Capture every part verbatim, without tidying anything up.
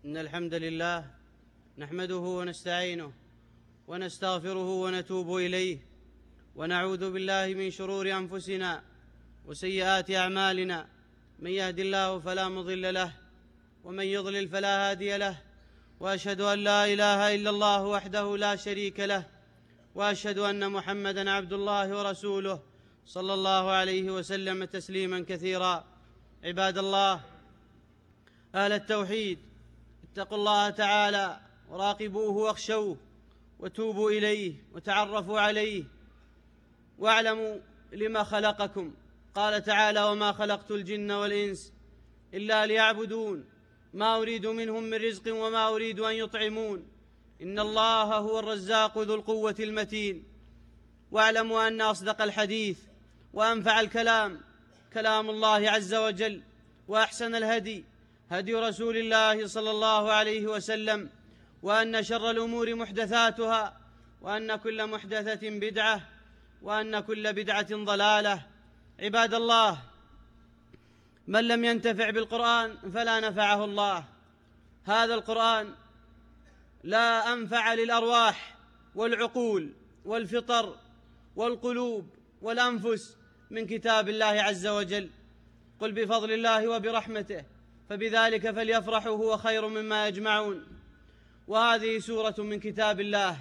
إن الحمد لله نحمده ونستعينه ونستغفره ونتوب إليه، ونعوذ بالله من شرور أنفسنا وسيئات أعمالنا. من يهد الله فلا مضل له، ومن يضلل فلا هادي له. وأشهد أن لا إله إلا الله وحده لا شريك له، وأشهد أن محمدًا عبد الله ورسوله صلى الله عليه وسلم تسليمًا كثيرا. عباد الله، أهل التوحيد، اتقوا الله تعالى وراقبوه واخشوه وتوبوا إليه وتعرفوا عليه، واعلموا لما خلقكم. قال تعالى: وما خلقت الجن والإنس إلا ليعبدون ما أريد منهم من رزق وما أريد أن يطعمون إن الله هو الرزاق ذو القوة المتين. واعلموا أن أصدق الحديث وأنفع الكلام كلام الله عز وجل، وأحسن الهدي هدي رسول الله صلى الله عليه وسلم، وأن شر الأمور محدثاتها، وأن كل محدثة بدعة، وأن كل بدعة ضلالة. عباد الله، من لم ينتفع بالقرآن فلا نفعه الله. هذا القرآن لا أنفع للأرواح والعقول والفطر والقلوب والأنفس من كتاب الله عز وجل. قل بفضل الله وبرحمته فبذلك فليفرحوا هو خير مما يجمعون. وهذه سورة من كتاب الله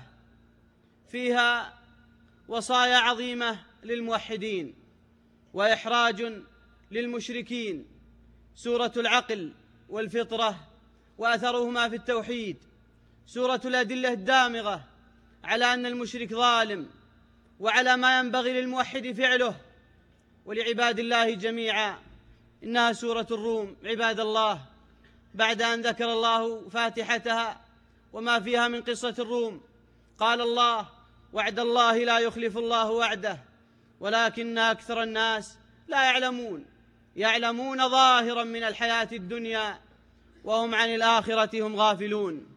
فيها وصايا عظيمة للموحدين وإحراج للمشركين. سورة العقل والفطرة وأثرهما في التوحيد. سورة الأدلة الدامغة على أن المشرك ظالم، وعلى ما ينبغي للموحد فعله ولعباد الله جميعا. إنها سورة الروم. عباد الله، بعد أن ذكر الله فاتحتها وما فيها من قصة الروم، قال الله: وعد الله لا يخلف الله وعده ولكن أكثر الناس لا يعلمون. يعلمون ظاهرا من الحياة الدنيا وهم عن الآخرة هم غافلون.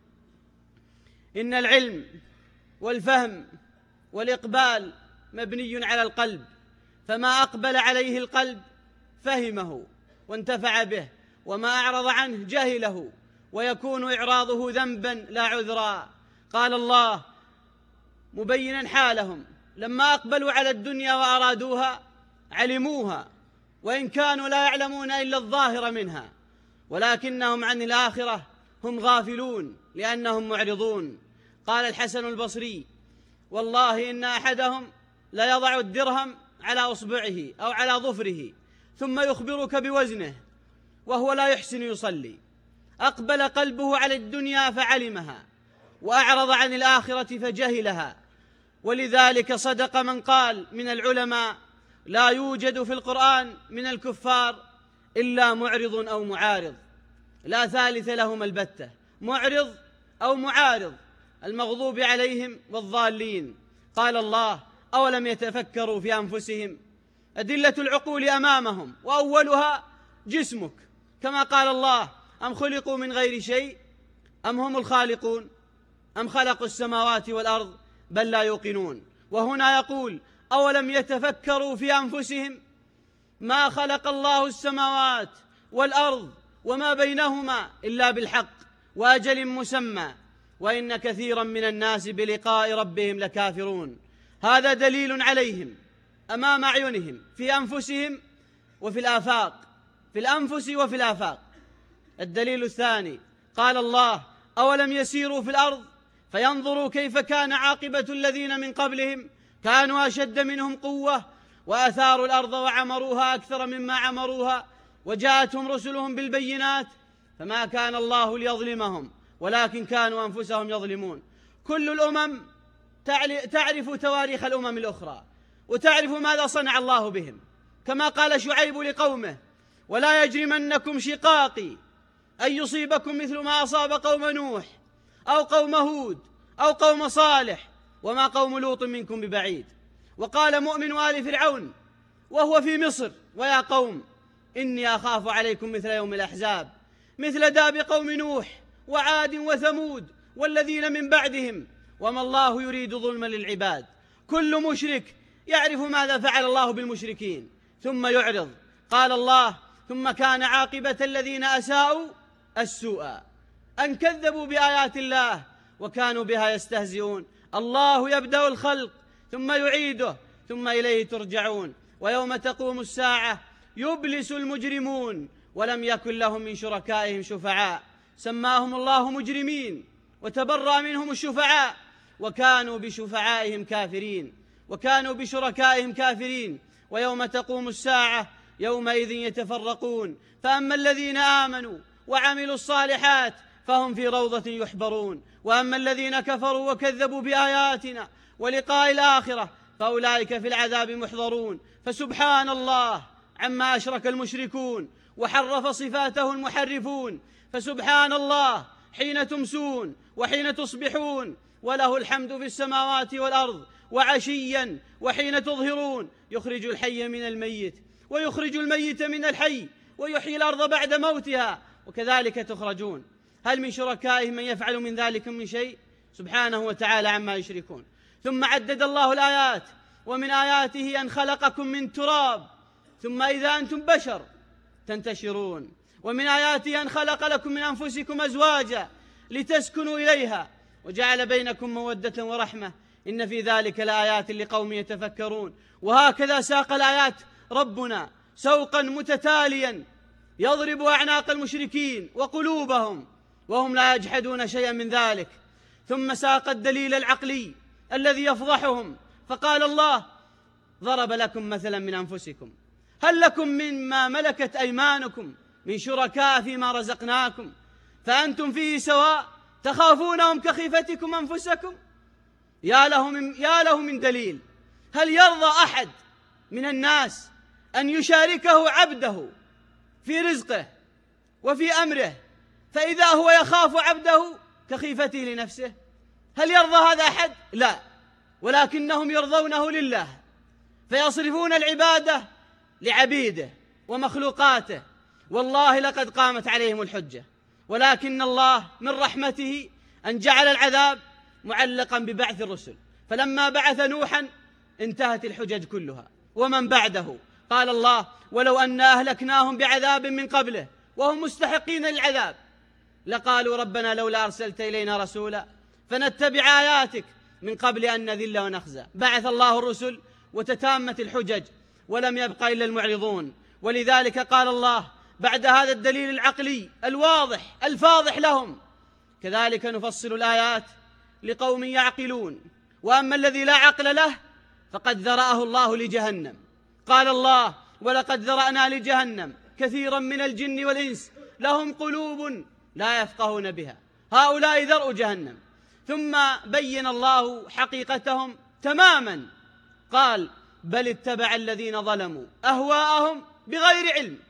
إن العلم والفهم والإقبال مبني على القلب، فما أقبل عليه القلب فهمه وانتفع به، وما أعرض عنه جهله، ويكون إعراضه ذنبا لا عذرا. قال الله مبينا حالهم: لما أقبلوا على الدنيا وأرادوها علموها، وإن كانوا لا يعلمون إلا الظاهر منها، ولكنهم عن الآخرة هم غافلون لأنهم معرضون. قال الحسن البصري: والله إن أحدهم لا يضع الدرهم على أصبعه أو على ظفره ثم يخبرك بوزنه وهو لا يحسن يصلي. أقبل قلبه على الدنيا فعلمها، وأعرض عن الآخرة فجهلها. ولذلك صدق من قال من العلماء: لا يوجد في القرآن من الكفار إلا معرض أو معارض، لا ثالث لهم البتة، معرض أو معارض، المغضوب عليهم والضالين. قال الله: أولم يتفكروا في أنفسهم. أدلة العقول أمامهم، وأولها جسمك، كما قال الله: أم خلقوا من غير شيء أم هم الخالقون أم خلقوا السماوات والأرض بل لا يوقنون. وهنا يقول: أولم يتفكروا في أنفسهم. ما خلق الله السماوات والأرض وما بينهما إلا بالحق وأجل مسمى، وإن كثيرا من الناس بلقاء ربهم لكافرون. هذا دليل عليهم أمام أعينهم في أنفسهم وفي الآفاق، في الأنفس وفي الآفاق. الدليل الثاني: قال الله: أولم يسيروا في الأرض فينظروا كيف كان عاقبة الذين من قبلهم كانوا أشد منهم قوة وأثاروا الأرض وعمروها أكثر مما عمروها وجاءتهم رسلهم بالبينات فما كان الله ليظلمهم ولكن كانوا أنفسهم يظلمون. كل الأمم تعرف تواريخ الأمم الأخرى وتعرف ماذا صنع الله بهم، كما قال شعيب لقومه: ولا يجرمنكم شقاقي أن يصيبكم مثل ما أصاب قوم نوح أو قوم هود أو قوم صالح وما قوم لوط منكم ببعيد. وقال مؤمن آل فرعون وهو في مصر: ويا قوم إني أخاف عليكم مثل يوم الأحزاب، مثل داب قوم نوح وعاد وثمود والذين من بعدهم وما الله يريد ظلما للعباد. كل مشرك يعرف ماذا فعل الله بالمشركين ثم يعرض. قال الله: ثم كان عاقبة الذين أساءوا السوء أن كذبوا بآيات الله وكانوا بها يستهزئون. الله يبدأ الخلق ثم يعيده ثم إليه ترجعون. ويوم تقوم الساعة يبلس المجرمون ولم يكن لهم من شركائهم شفعاء، سماهم الله مجرمين وتبرأ منهم الشفعاء، وكانوا بشفعائهم كافرين وكانوا بشركائهم كافرين. ويوم تقوم الساعة يومئذ يتفرقون، فأما الذين آمنوا وعملوا الصالحات فهم في روضة يحبرون، وأما الذين كفروا وكذبوا بآياتنا ولقاء الآخرة فأولئك في العذاب محضرون. فسبحان الله عما أشرك المشركون وحرف صفاته المحرفون. فسبحان الله حين تمسون وحين تصبحون، وله الحمد في السماوات والأرض وعشيا وحين تظهرون. يخرج الحي من الميت ويخرج الميت من الحي ويحيي الأرض بعد موتها وكذلك تخرجون. هل من شركائهم من يفعل من ذلك من شيء؟ سبحانه وتعالى عما يشركون. ثم عدد الله الآيات، ومن آياته أن خلقكم من تراب ثم إذا أنتم بشر تنتشرون. ومن آياته أن خلق لكم من أنفسكم أزواجا لتسكنوا إليها وجعل بينكم مودة ورحمة إن في ذلك لآيات لقوم يتفكرون. وهكذا ساق الآيات ربنا سوقا متتاليا يضرب أعناق المشركين وقلوبهم وهم لا يجحدون شيئا من ذلك. ثم ساق الدليل العقلي الذي يفضحهم، فقال الله: ضرب لكم مثلا من أنفسكم هل لكم مما ملكت أيمانكم من شركاء فيما رزقناكم فأنتم فيه سواء تخافونهم كخيفتكم أنفسكم. يا له من, يا له من دليل. هل يرضى أحد من الناس أن يشاركه عبده في رزقه وفي أمره فإذا هو يخاف عبده كخيفته لنفسه؟ هل يرضى هذا أحد؟ لا، ولكنهم يرضونه لله فيصرفون العبادة لعبيده ومخلوقاته. والله لقد قامت عليهم الحجة، ولكن الله من رحمته أن جعل العذاب معلقا ببعث الرسل، فلما بعث نوحا انتهت الحجج كلها. ومن بعده قال الله: ولو أنا أهلكناهم بعذاب من قبله وهم مستحقين للعذاب لقالوا ربنا لولا أرسلت إلينا رسولا فنتبع آياتك من قبل أن نذل ونخزى. بعث الله الرسل وتتامت الحجج ولم يبق إلا المعرضون. ولذلك قال الله بعد هذا الدليل العقلي الواضح الفاضح لهم: كذلك نفصل الآيات لقوم يعقلون. وأما الذي لا عقل له فقد ذرأه الله لجهنم. قال الله: ولقد ذرأنا لجهنم كثيرا من الجن والإنس لهم قلوب لا يفقهون بها هؤلاء ذرء جهنم. ثم بين الله حقيقتهم تماما، قال: بل اتبع الذين ظلموا أهواءهم بغير علم.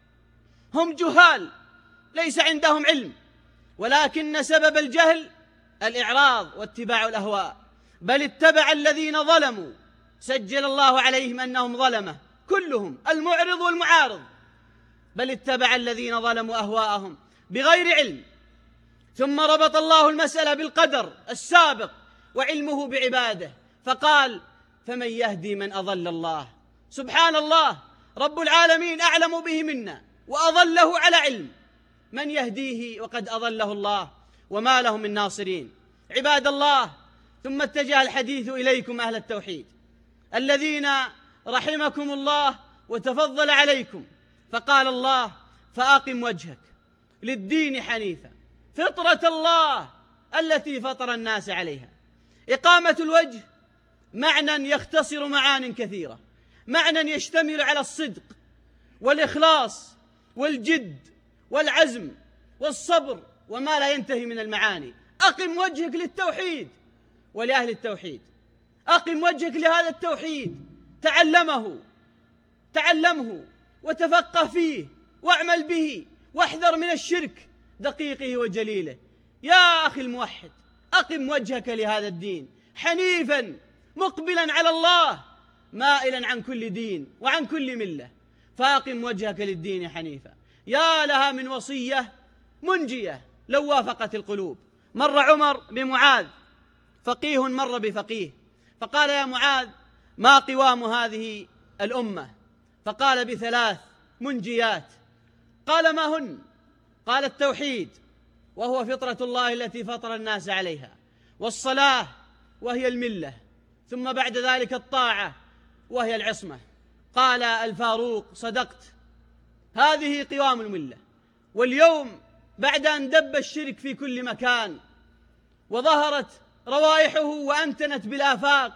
هم جهال ليس عندهم علم، ولكن سبب الجهل الإعراض واتباع الأهواء. بل اتبع الذين ظلموا، سجل الله عليهم أنهم ظلمة كلهم، المعرض والمعارض. بل اتبع الذين ظلموا أهواءهم بغير علم. ثم ربط الله المسألة بالقدر السابق وعلمه بعباده، فقال: فمن يهدي من أضل الله. سبحان الله، رب العالمين أعلم به منا وأضله على علم. من يهديه وقد أضله الله وما له من ناصرين. عباد الله، ثم اتجه الحديث إليكم أهل التوحيد الذين رحمكم الله وتفضل عليكم، فقال الله: فأقم وجهك للدين حنيفا فطرة الله التي فطر الناس عليها. إقامة الوجه معنى يختصر معان كثيرة، معنى يشتمل على الصدق والإخلاص والجد والعزم والصبر وما لا ينتهي من المعاني. أقم وجهك للتوحيد ولأهل التوحيد. أقم وجهك لهذا التوحيد، تعلمه تعلمه وتفقه فيه واعمل به واحذر من الشرك دقيقه وجليله. يا أخي الموحد، أقم وجهك لهذا الدين حنيفا مقبلا على الله مائلا عن كل دين وعن كل ملة. فأقم وجهك للدين حنيفا. يا لها من وصية منجية لو وافقت القلوب. مر عمر بمعاذ، فقيه مر بفقيه، فقال: يا معاذ، ما قوام هذه الأمة؟ فقال: بثلاث منجيات. قال: ما هن؟ قال: التوحيد وهو فطرة الله التي فطر الناس عليها، والصلاة وهي الملة، ثم بعد ذلك الطاعة وهي العصمة. قال الفاروق: صدقت، هذه قوام الملة. واليوم بعد أن دب الشرك في كل مكان وظهرت روائحه وأنتنت بالآفاق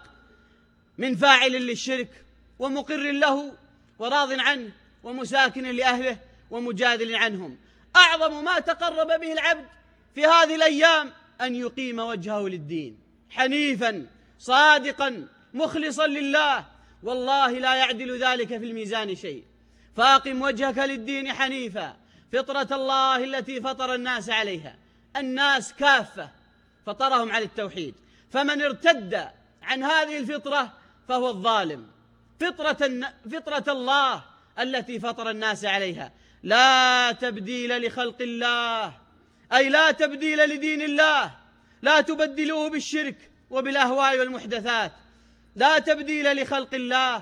من فاعل للشرك ومقر له وراض عنه ومساكن لأهله ومجادل عنهم، أعظم ما تقرب به العبد في هذه الأيام أن يقيم وجهه للدين حنيفا صادقا مخلصا لله، والله لا يعدل ذلك في الميزان شيء. فأقم وجهك للدين حنيفا فطرة الله التي فطر الناس عليها. الناس كافة فطرهم على التوحيد، فمن ارتد عن هذه الفطرة فهو الظالم. فطرة, فطرة الله التي فطر الناس عليها، لا تبديل لخلق الله، أي لا تبديل لدين الله، لا تبدلوه بالشرك وبالأهواء والمحدثات، لا تبديل لخلق الله،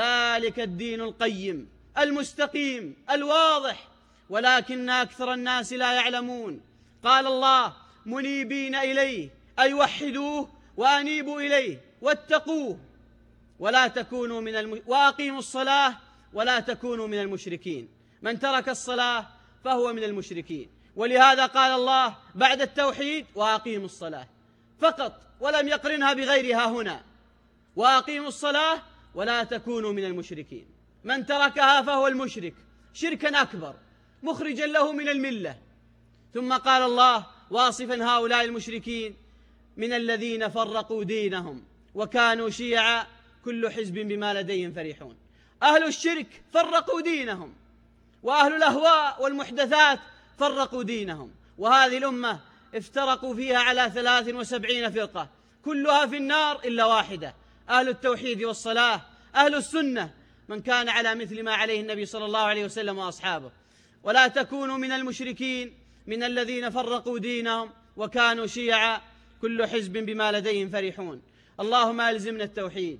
ذلك الدين القيم المستقيم الواضح، ولكن أكثر الناس لا يعلمون. قال الله: منيبين إليه، أي وحدوه وأنيبوا إليه واتقوه ولا تكونوا من الم... وأقيموا الصلاة ولا تكونوا من المشركين. من ترك الصلاة فهو من المشركين، ولهذا قال الله بعد التوحيد: وأقيموا الصلاة فقط، ولم يقرنها بغيرها هنا. وأقيموا الصلاة ولا تكونوا من المشركين. من تركها فهو المشرك شركا أكبر مخرجا له من الملة. ثم قال الله واصفا هؤلاء المشركين: من الذين فرقوا دينهم وكانوا شيعا كل حزب بما لديهم فرحون. أهل الشرك فرقوا دينهم، وأهل الأهواء والمحدثات فرقوا دينهم، وهذه الأمة افترقوا فيها على ثلاث وسبعين فرقة كلها في النار إلا واحدة: أهل التوحيد والصلاة، أهل السنة، من كان على مثل ما عليه النبي صلى الله عليه وسلم وأصحابه. ولا تكونوا من المشركين من الذين فرقوا دينهم وكانوا شيعا كل حزب بما لديهم فرحون. اللهم ألزمنا التوحيد،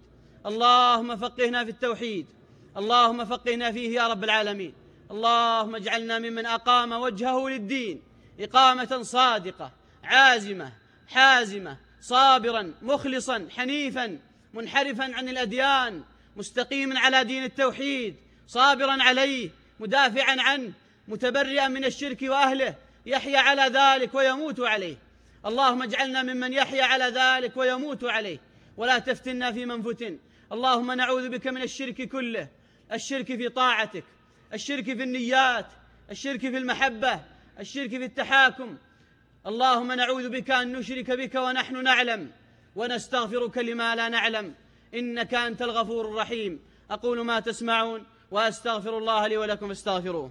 اللهم فقهنا في التوحيد، اللهم فقهنا فيه يا رب العالمين. اللهم اجعلنا ممن أقام وجهه للدين إقامة صادقة عازمة حازمة، صابرا مخلصا حنيفا منحرفا عن الأديان، مستقيما على دين التوحيد، صابرا عليه مدافعا عنه، متبرئا من الشرك وأهله، يحيى على ذلك ويموت عليه. اللهم اجعلنا ممن يحيى على ذلك ويموت عليه، ولا تفتنا في من فتن. اللهم نعوذ بك من الشرك كله: الشرك في طاعتك، الشرك في النيات، الشرك في المحبة، الشرك في التحاكم. اللهم نعوذ بك أن نشرك بك ونحن نعلم، ونستغفرك لما لا نعلم، إنك أنت الغفور الرحيم. أقول ما تسمعون وأستغفر الله لي ولكم فاستغفروه.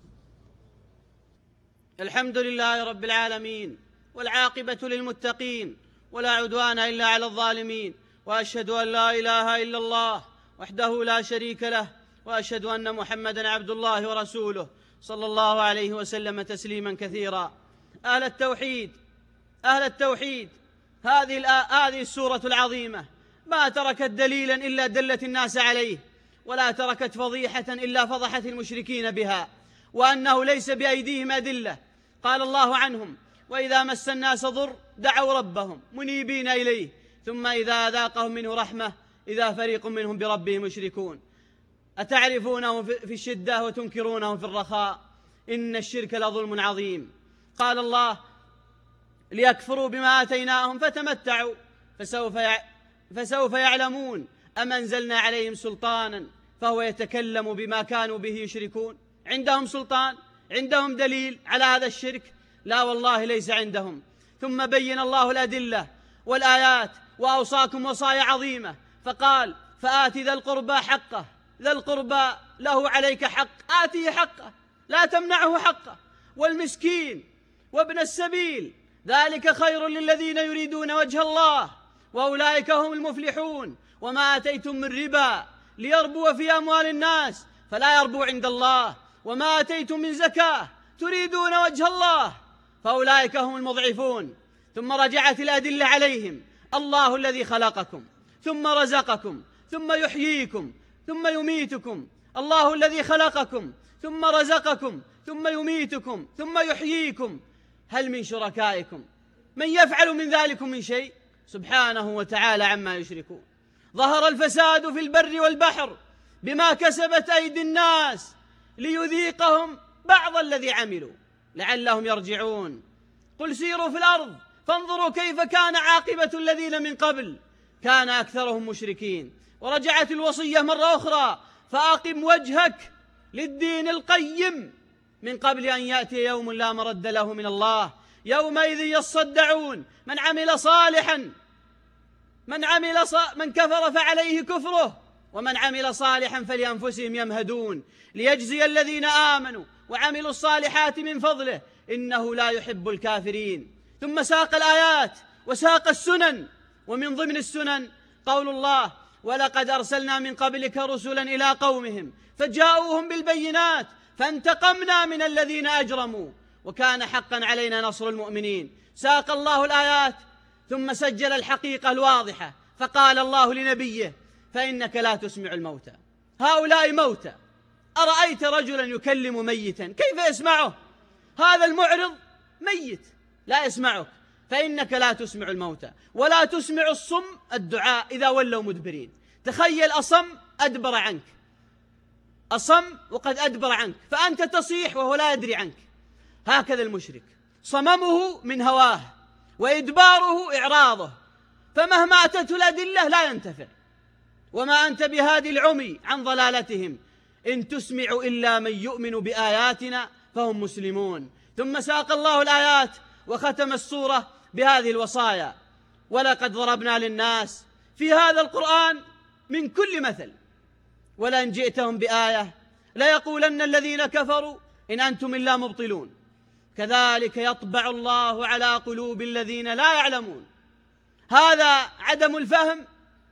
الحمد لله رب العالمين، والعاقبة للمتقين، ولا عدوان إلا على الظالمين، وأشهد أن لا إله إلا الله وحده لا شريك له، وأشهد أن محمدًا عبد الله ورسوله صلى الله عليه وسلم تسليما كثيرا. أهل التوحيد، أهل التوحيد، هذه هذه السورة العظيمة ما تركت دليلا إلا دلت الناس عليه، ولا تركت فضيحة إلا فضحت المشركين بها، وأنه ليس بأيديهم أدلة. قال الله عنهم: وإذا مس الناس ضر دعوا ربهم منيبين إليه ثم إذا أذاقهم منه رحمة إذا فريق منهم بربهم يشركون. أتعرفونه في الشدة وتنكرونه في الرخاء، إن الشرك لظلم عظيم. قال الله: ليكفروا بما آتيناهم فتمتعوا فسوف فسوف يعلمون أم أنزلنا عليهم سلطانا فهو يتكلم بما كانوا به يشركون. عندهم سلطان؟ عندهم دليل على هذا الشرك؟ لا والله ليس عندهم. ثم بين الله الأدلة والآيات وأوصاكم وصايا عظيمة، فقال: فآت ذا القربى حقه، ذا القربى له عليك حق، آتيه حقه لا تمنعه حقه، والمسكين وابن السبيل، ذلك خير للذين يريدون وجه الله وأولئك هم المفلحون. وما آتيتم من ربا ليربو في أموال الناس فلا يربو عند الله، وما آتيتم من زكاة تريدون وجه الله فأولئك هم المضعفون. ثم رجعت الأدلة عليهم: الله الذي خلقكم ثم رزقكم ثم يحييكم ثم يميتكم، الله الذي خلقكم ثم رزقكم ثم يميتكم ثم يحييكم. هل من شركائكم من يفعل من ذلكم من شيء سبحانه وتعالى عما يشركون. ظهر الفساد في البر والبحر بما كسبت أيدي الناس ليذيقهم بعض الذي عملوا لعلهم يرجعون. قل سيروا في الأرض فانظروا كيف كان عاقبة الذين من قبل كان أكثرهم مشركين. ورجعت الوصية مرة أخرى فأقم وجهك للدين القيم من قبل أن يأتي يوم لا مرد له من الله يومئذ يصدعون. من عمل صالحا من عمل ص... من كفر فعليه كفره ومن عمل صالحا فلأنفسهم يمهدون ليجزي الذين آمنوا وعملوا الصالحات من فضله إنه لا يحب الكافرين. ثم ساق الآيات وساق السنن، ومن ضمن السنن قول الله ولقد أرسلنا من قبلك رسلا إلى قومهم فجاءوهم بالبينات فانتقمنا من الذين أجرموا وكان حقا علينا نصر المؤمنين. ساق الله الآيات ثم سجل الحقيقة الواضحة فقال الله لنبيه فإنك لا تسمع الموتى. هؤلاء موتى. أرأيت رجلا يكلم ميتا كيف يسمعه؟ هذا المعرض ميت لا يسمعك. فإنك لا تسمع الموتى ولا تسمع الصم الدعاء إذا ولوا مدبرين. تخيل أصم أدبر عنك، أصم وقد أدبر عنك فأنت تصيح وهو لا يدري عنك. هكذا المشرك صممه من هواه وإدباره إعراضه، فمهما أتته الأدلة لا ينتفع. وما أنت بهادي العمي عن ضلالتهم إن تسمع إلا من يؤمن بآياتنا فهم مسلمون. ثم ساق الله الآيات وختم السورة بهذه الوصايا ولقد ضربنا للناس في هذا القرآن من كل مثل ولئن جئتهم بآية ليقولن الذين كفروا إن أنتم إلا مبطلون كذلك يطبع الله على قلوب الذين لا يعلمون. هذا عدم الفهم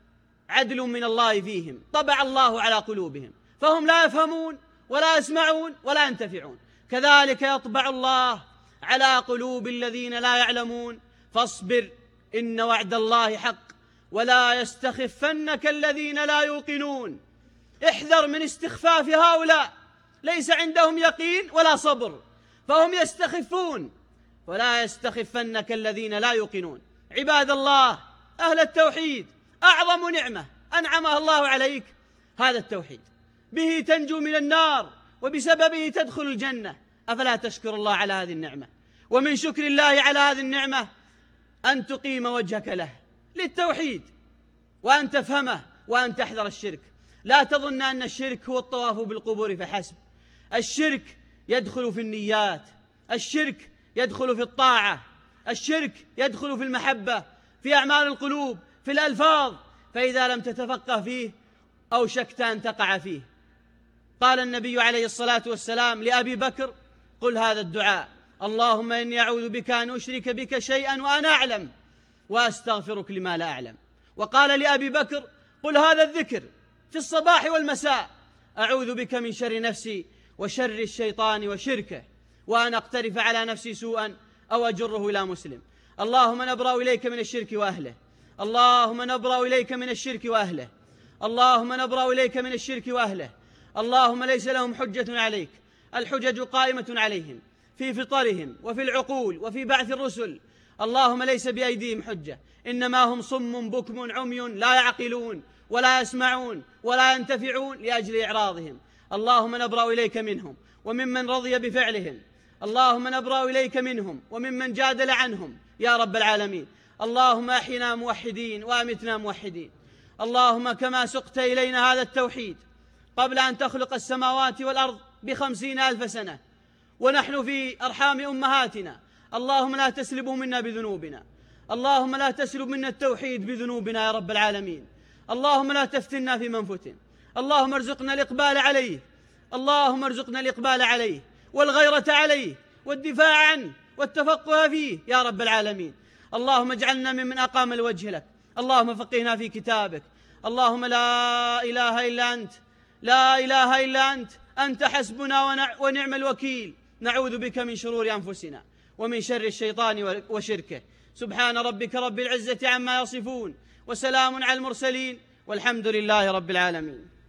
عدل من الله فيهم، طبع الله على قلوبهم فهم لا يفهمون ولا يسمعون ولا ينتفعون. كذلك يطبع الله على قلوب الذين لا يعلمون فاصبر إن وعد الله حق ولا يستخفنك الذين لا يوقنون. احذر من استخفاف هؤلاء، ليس عندهم يقين ولا صبر فهم يستخفون، ولا يستخفنك الذين لا يوقنون. عباد الله أهل التوحيد أعظم نعمة أنعمها الله عليك هذا التوحيد، به تنجو من النار وبسببه تدخل الجنة. أفلا تشكر الله على هذه النعمة؟ ومن شكر الله على هذه النعمة أن تقيم وجهك له للتوحيد وأن تفهمه وأن تحذر الشرك. لا تظن أن الشرك هو الطواف بالقبور فحسب. الشرك يدخل في النيات، الشرك يدخل في الطاعة، الشرك يدخل في المحبة، في أعمال القلوب، في الألفاظ. فإذا لم تتفقه فيه أوشكت أن تقع فيه. قال النبي عليه الصلاة والسلام لأبي بكر قل هذا الدعاء اللهم إني أعوذ بك أن أشرك بك شيئا وأنا أعلم وأستغفرك لما لا أعلم. وقال لأبي بكر قل هذا الذكر في الصباح والمساء أعوذ بك من شر نفسي وشر الشيطان وشركه وأن أقترف على نفسي سوءا أو أجره إلى مسلم. اللهم نبرأ إليك من الشرك وأهله، اللهم نبرأ إليك من الشرك وأهله، اللهم نبرأ إليك من الشرك وأهله. اللهم ليس لهم حجة عليك، الحجج قائمة عليهم في فطرهم وفي العقول وفي بعث الرسل. اللهم ليس بأيديهم حجة، إنما هم صم بكم عمي لا يعقلون ولا يسمعون ولا ينتفعون لأجل إعراضهم. اللهم نبرأ إليك منهم وممن رضي بفعلهم، اللهم نبرأ إليك منهم وممن جادل عنهم يا رب العالمين. اللهم أحينا موحدين وأمتنا موحدين. اللهم كما سقت إلينا هذا التوحيد قبل أن تخلق السماوات والأرض بخمسين ألف سنة ونحن في أرحام أمهاتنا، اللهم لا تسلب منا بذنوبنا، اللهم لا تسلب منا التوحيد بذنوبنا يا رب العالمين. اللهم لا تفتنا في من فتن، اللهم ارزقنا الإقبال عليه، اللهم ارزقنا الإقبال عليه والغيرة عليه والدفاع عنه والتفقه فيه يا رب العالمين. اللهم اجعلنا ممن أقام الوجه لك، اللهم فقهنا في كتابك. اللهم لا إله إلا أنت، لا إله إلا أنت، أنت حسبنا ونعم الوكيل. نعوذ بك من شرور أنفسنا ومن شر الشيطان وشركه. سبحان ربك رب العزة عما يصفون وسلام على المرسلين والحمد لله رب العالمين.